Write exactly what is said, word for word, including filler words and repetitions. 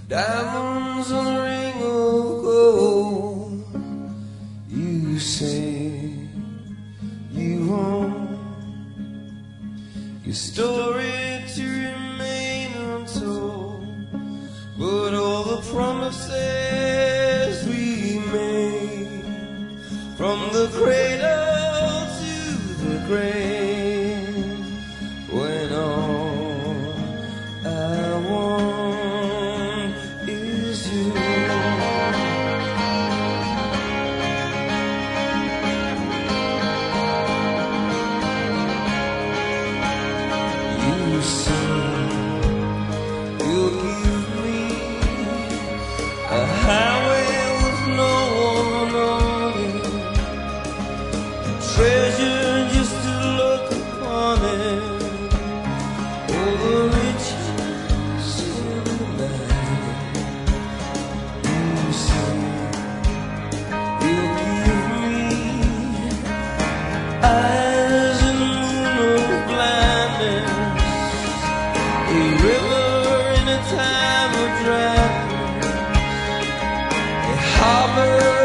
diamonds on a ring of gold. You say you want your story to remain untold, but all the promises we made, from the cradle to the grave, when all I want is you. You say you'll give me a highway with no one on it, treasure just to look upon it, all the riches in the night. You say you'll give me eyes in the moon of blindness, a river in a time of dryness, a harbor